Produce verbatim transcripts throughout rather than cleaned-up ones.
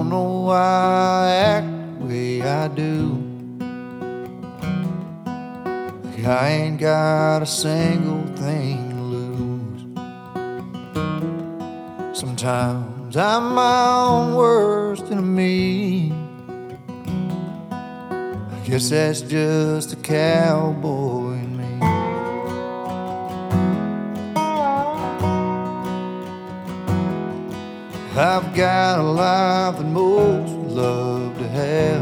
don't know why I act the way I do. Like I ain't got a single thing to lose. Sometimes I'm my own worst enemy. I guess that's just a cowboy in me. I've got a life that most would love to have.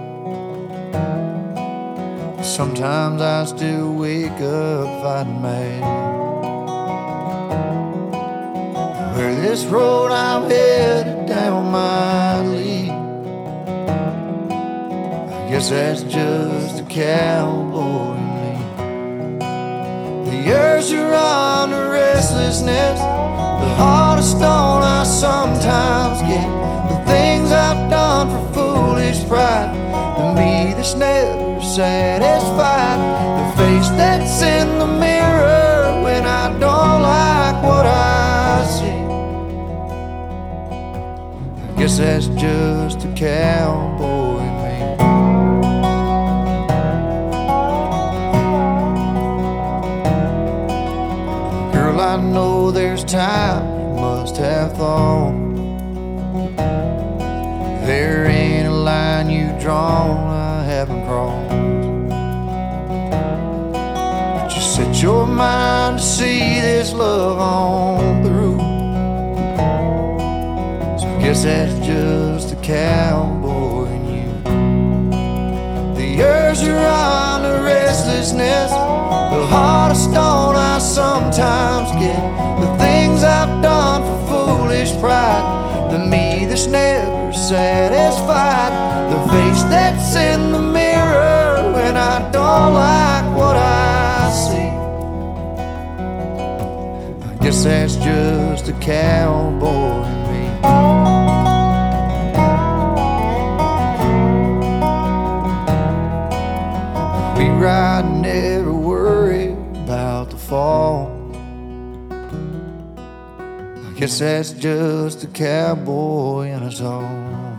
Sometimes I still wake up fighting mad. Where this road I'm headed down might lead, I guess that's just a cowboy in me. The urge to run, the restlessness, the heart of stone I sometimes get. The things I've done for foolish pride, the me that's never satisfied. The face that's in the mirror when I don't like what I see. I guess that's just a cowboy in me. Girl, I know there's time you must have thought. There ain't a line you've drawn I haven't crossed. But you set your mind to see this love on through. So I guess that's just a cowboy in you. The urge to run, the restlessness, the heart of stone I sometimes get. The things I've done for foolish pride, the me that's never satisfied. The face that's in the mirror when I don't like what I see. I guess that's just a cowboy in me. We ride and never worry about the fall. I guess that's just a cowboy in us all.